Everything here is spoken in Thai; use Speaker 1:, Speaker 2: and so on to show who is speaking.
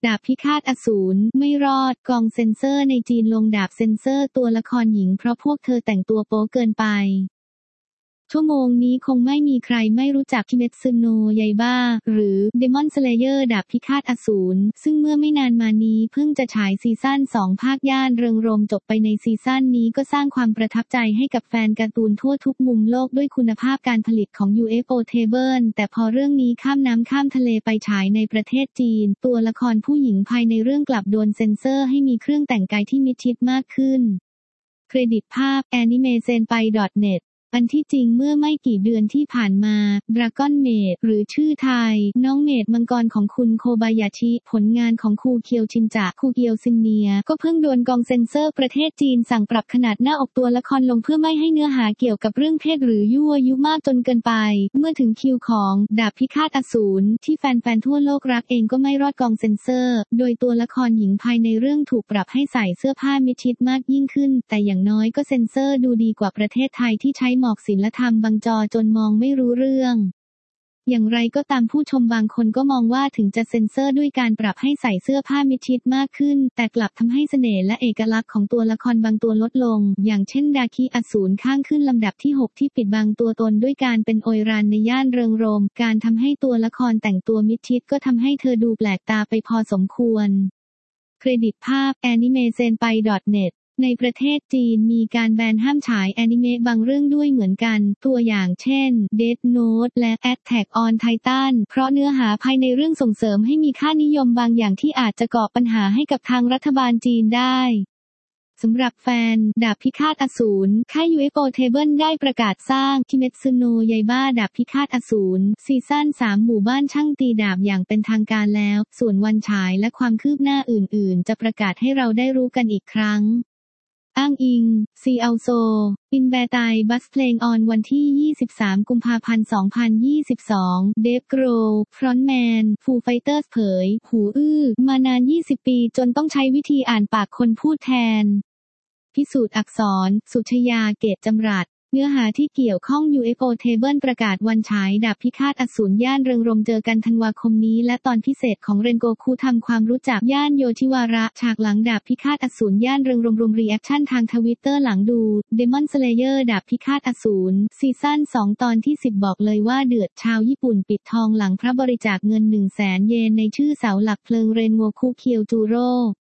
Speaker 1: ดาบพิฆาตอสูรไม่รอดกองเซ็นเซอร์ในจีนลงดาบเซ็นเซอร์ตัวละครหญิงเพราะพวกเธอแต่งตัวโป๊เกินไปชั่วโมงนี้คงไม่มีใครไม่รู้จักคิเมทสึโนะไยบ้าหรือ Demon Slayer ดาบพิฆาตอสูรซึ่งเมื่อไม่นานมานี้เพิ่งจะฉายซีซั่น2ภาคย่านเริงรมย์จบไปในซีซั่นนี้ก็สร้างความประทับใจให้กับแฟนการ์ตูนทั่วทุกมุมโลกด้วยคุณภาพการผลิตของ UFO Table แต่พอเรื่องนี้ข้ามน้ำข้ามทะเลไปฉายในประเทศจีนตัวละครผู้หญิงภายในเรื่องกลับโดนเซ็นเซอร์ให้มีเครื่องแต่งกายที่มิดชิดมากขึ้นเครดิตภาพ animezenpai.netอันที่จริงเมื่อไม่กี่เดือนที่ผ่านมา Dragon Maid หรือชื่อไทยน้องเมดมังกรของคุณโคบายาชิผลงานของคูเคียวชินจะคูเกียวซินเนียก็เพิ่งโดนกองเซ็นเซอร์ประเทศจีนสั่งปรับขนาดหน้าอกตัวละครลงเพื่อไม่ให้เนื้อหาเกี่ยวกับเรื่องเพศหรือยั่วยุมากจนเกินไปเมื่อถึงคิวของดาบพิฆาตอสูรที่แฟนๆทั่วโลกรักเองก็ไม่รอดกองเซ็นเซอร์โดยตัวละครหญิงภายในเรื่องถูกปรับให้ใส่เสื้อผ้ามิดชิดมากยิ่งขึ้นแต่อย่างน้อยก็เซ็นเซอร์ดูดีกว่าประเทศไทยที่ใช้หมอกศิลธรรมบางจอจนมองไม่รู้เรื่องอย่างไรก็ตามผู้ชมบางคนก็มองว่าถึงจะเซ็นเซอร์ด้วยการปรับให้ใส่เสื้อผ้ามิดชิดมากขึ้นแต่กลับทำให้เสน่ห์และเอกลักษณ์ของตัวละครบางตัวลดลงอย่างเช่นดาคิอสูรข้างขึ้นลำดับที่6ที่ปิดบังตัวตนด้วยการเป็นโอยรันในย่านเริงรมย์การทำให้ตัวละครแต่งตัวมิดชิดก็ทำให้เธอดูแปลกตาไปพอสมควรเครดิตภาพ animezenpai.netในประเทศจีนมีการแบนห้ามฉายแอนิเมะบางเรื่องด้วยเหมือนกันตัวอย่างเช่น Death Note และ Attack on Titan เพราะเนื้อหาภายในเรื่องส่งเสริมให้มีค่านิยมบางอย่างที่อาจจะก่อปัญหาให้กับทางรัฐบาลจีนได้สำหรับแฟนดาบพิฆาตอสูรค่าย UFO Table ได้ประกาศสร้างคิเมทสึโนะไยบ้าดาบพิฆาตอสูรซีซั่น3หมู่บ้านช่างตีดาบอย่างเป็นทางการแล้วส่วนวันฉายและความคืบหน้าอื่นๆจะประกาศให้เราได้รู้กันอีกครั้งอ้างอิง ซีอัลโซ อินแบร์ไตบัสเพลงออนวันที่23กุมภาพันธ์2022เดฟโกรฟรอนต์แมนฟูไฟเตอร์สเผยหูอื้อมานาน20ปีจนต้องใช้วิธีอ่านปากคนพูดแทนพิสูจน์อักษรสุชยาเกตจำรัดเนื้อหาที่เกี่ยวข้อง UFO Table ประกาศวันฉายดาบพิฆาตอสูรย่านเริงรมย์เจอกันธันวาคมนี้และตอนพิเศษของเรนโกคุทำความรู้จักย่านโยชิวาระฉากหลังดาบพิฆาตอสูรย่านเริงรมย์รวมรีแอคชั่นทางทวิตเตอร์หลังดู Demon Slayer ดาบพิฆาตอสูรซีซั่น2ตอนที่10บอกเลยว่าเดือดชาวญี่ปุ่นปิดทองหลังพระบริจาคเงิน 100,000 เยนในชื่อเสาหลักเพลิงเรนโกคุเคียวจูโร่